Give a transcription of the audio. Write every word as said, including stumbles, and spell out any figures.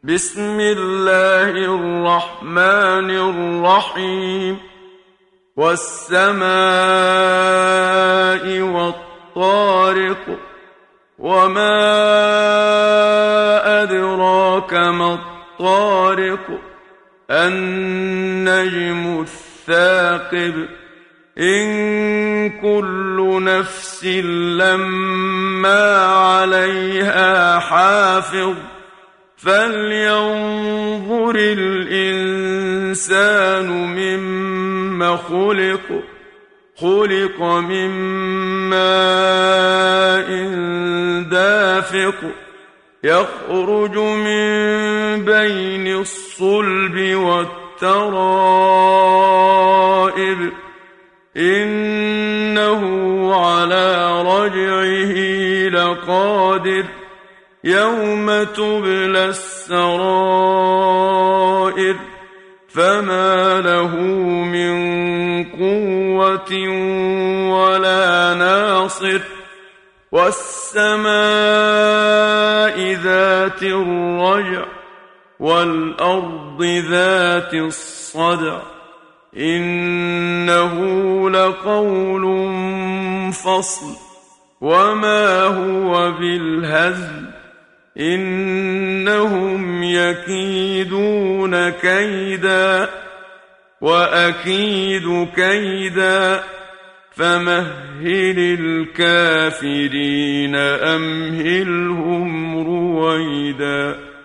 بسم الله الرحمن الرحيم والسماء والطارق وما أدراك ما الطارق النجم الثاقب إن كل نفس لما عليها حافظ فلينظر الإنسان مما خلق خلق من ماء دافق يخرج من بين الصلب والترائب إنه على رجعه لقادر يوم تبلى السرائر فما له من قوة ولا ناصر والسماء ذات الرجع والأرض ذات الصدع إنه لقول فصل وما هو بالهزل إنهم يكيدون كيدا وأكيد كيدا فمهل الكافرين أمهلهم رويدا.